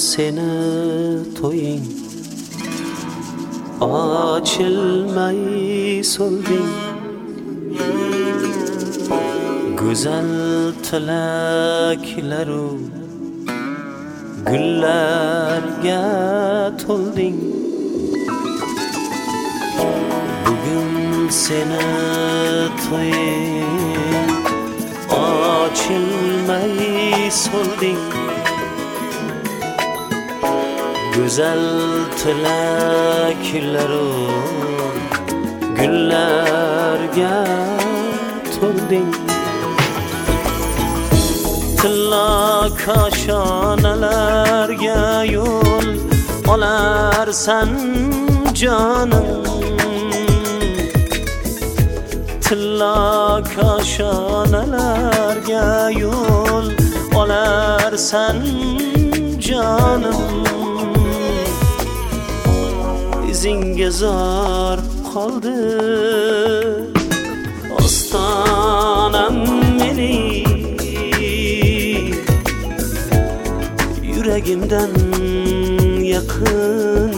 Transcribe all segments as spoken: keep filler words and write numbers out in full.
seni to'ying ochilmay so'lding. Go'zal tilaklaru gullarga to'lding. Bugun seni to'ying ochilmay so'lding. Güzel tilaklaru gullarga to'lding. Tilla koshonalarga yo'l olarsan jonim. Tilla koshonalarga yo'l olarsan jonim. Izingga zor qoldi ostonam meni. Yuragimdan yaqin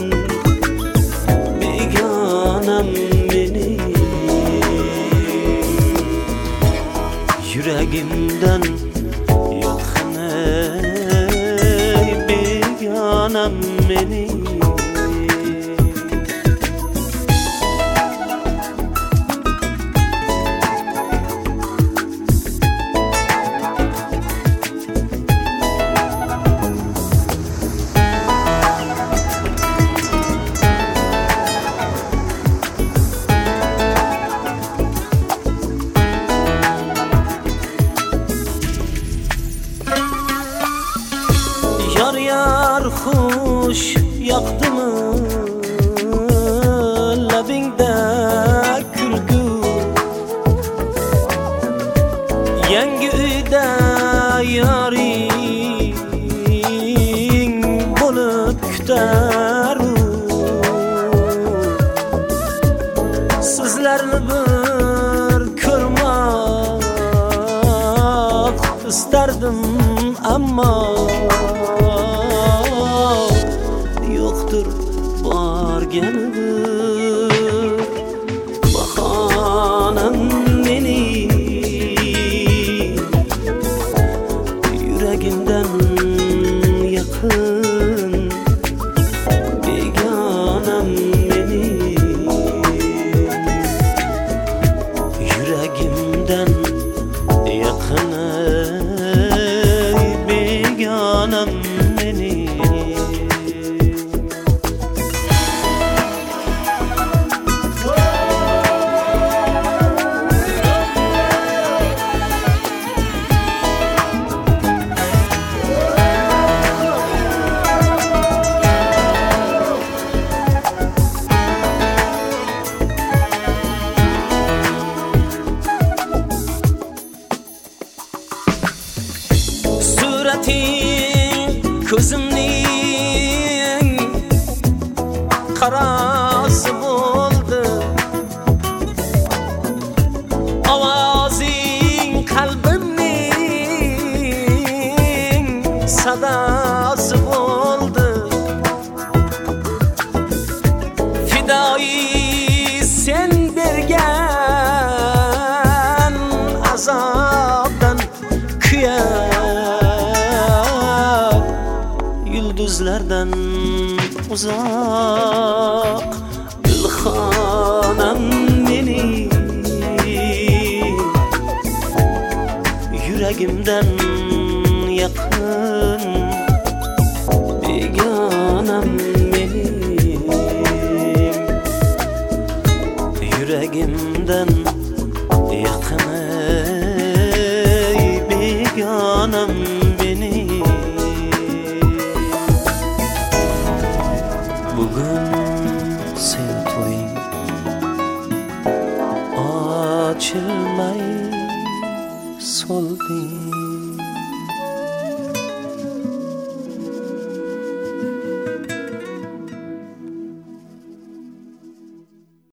begonam meni. Yuragimdan yaqin begonam meni. Yar yar xush yoqdimi labingda kulgu. Yangi uyda yoring bo'lib kutar. Sizlarni bir ko'rmoq istardim ammo yoktur borganidir bahonam meni. Yuragimdan yaqin begonam meni. Yuragimdan yaqin begonam meni. Surating ko'zimning qarasi bo'ldi. Ovozing qalbimning sadasi bo'ldi. Fidoyi sen bergan azobdan kuyar. Yulduzlardan uzoq gulxonam meni. Yuragimdan yaqin begonam meni. Yuragimdan yaqin begonam meni. Bugun sen to'ying ochilmay so'lding.